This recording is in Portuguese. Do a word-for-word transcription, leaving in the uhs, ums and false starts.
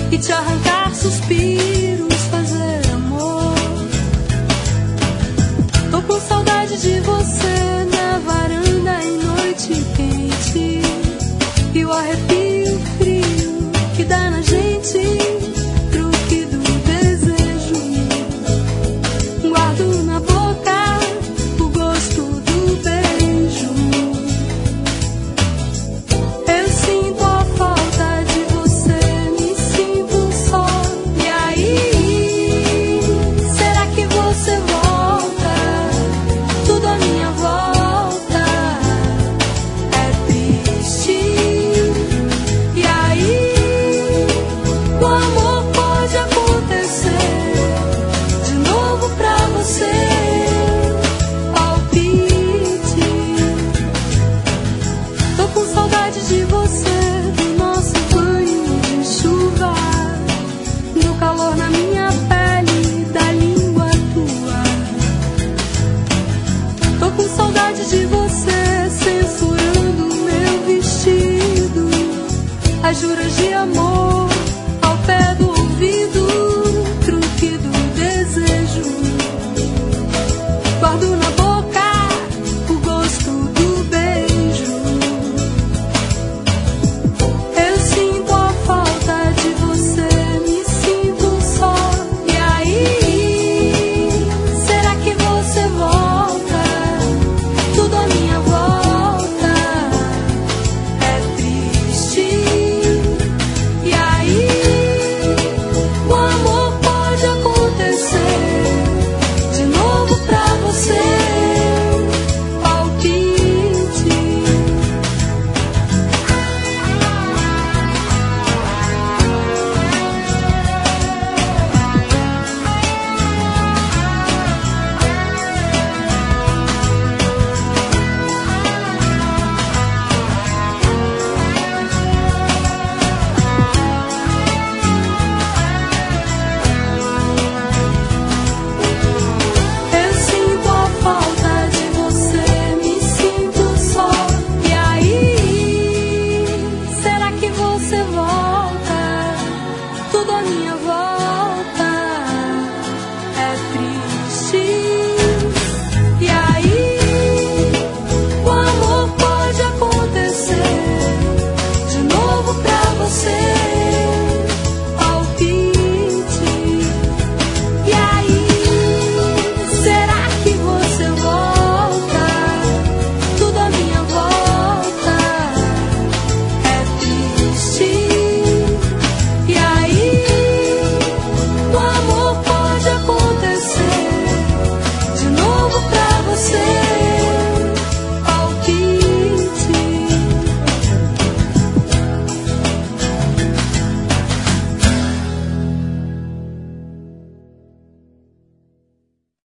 e te arrancar suspiros, fazer amor. Tô com saudade de você na varanda em noite quente, e o arrepio frio que dá na gente, truque do desejo. Guardo na boca o gosto do beijo. Eu sinto a falta de você, me sinto só. E aí, será que você volta? Tudo à minha volta é triste. E aí, o amor pode acontecer de novo pra você. Palpite. Tô com saudade de você, do nosso banho de chuva, do calor na minha pele, da língua tua. Tô com saudade de você, censurando meu vestido, as juras de amor.